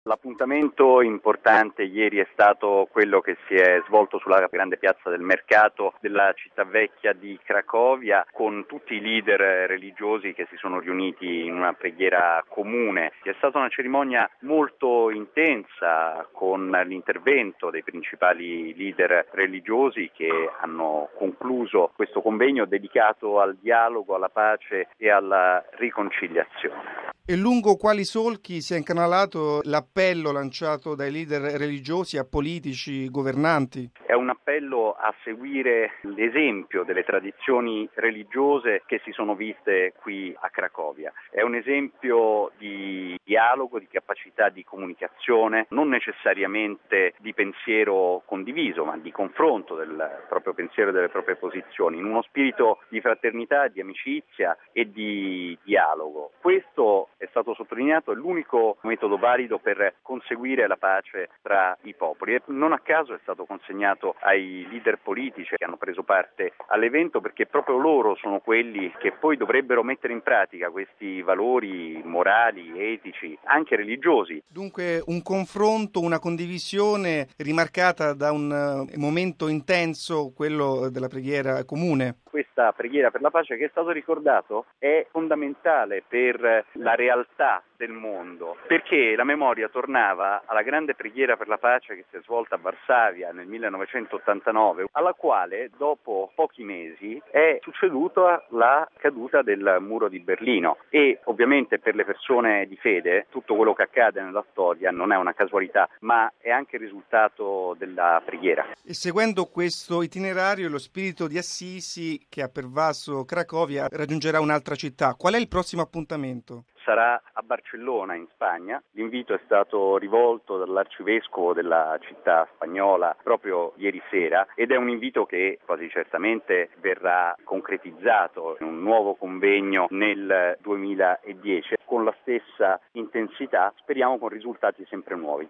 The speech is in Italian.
L'appuntamento importante ieri è stato quello che si è svolto sulla grande piazza del mercato della città vecchia di Cracovia, con tutti i leader religiosi che si sono riuniti in una preghiera comune. È stata una cerimonia molto intensa, con l'intervento dei principali leader religiosi che hanno concluso questo convegno dedicato al dialogo, alla pace e alla riconciliazione. E lungo quali solchi si è incanalato l'appello lanciato dai leader religiosi a politici, governanti? È un appello a seguire l'esempio delle tradizioni religiose che si sono viste qui a Cracovia. È un esempio di dialogo, di capacità di comunicazione, non necessariamente di pensiero condiviso, ma di confronto del proprio pensiero e delle proprie posizioni, in uno spirito di fraternità, di amicizia e di dialogo. Questo è stato sottolineato, è l'unico metodo valido per conseguire la pace tra i popoli e non a caso è stato consegnato ai leader politici che hanno preso parte all'evento, perché proprio loro sono quelli che poi dovrebbero mettere in pratica questi valori morali, etici, anche religiosi. Dunque un confronto, una condivisione rimarcata da un momento intenso, quello della preghiera comune. Questa preghiera per la pace, che è stato ricordato, è fondamentale per la realtà del mondo, perché la memoria tornava alla grande preghiera per la pace che si è svolta a Varsavia nel 1989, alla quale dopo pochi mesi è succeduta la caduta del muro di Berlino e ovviamente per le persone di fede tutto quello che accade nella storia non è una casualità, ma è anche il risultato della preghiera. E seguendo questo itinerario, lo spirito di Assisi che ha pervaso Cracovia raggiungerà un'altra città. Qual è il prossimo appuntamento? Sarà a Barcellona, in Spagna. L'invito è stato rivolto dall'arcivescovo della città spagnola proprio ieri sera ed è un invito che quasi certamente verrà concretizzato in un nuovo convegno nel 2010 con la stessa intensità, speriamo con risultati sempre nuovi.